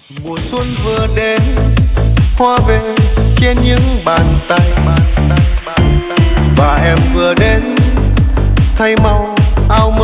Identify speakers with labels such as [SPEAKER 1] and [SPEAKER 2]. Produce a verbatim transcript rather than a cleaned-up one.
[SPEAKER 1] Mùa xuân vừa đến, hoa về trên những bàn tay, và em vừa đến thay màu áo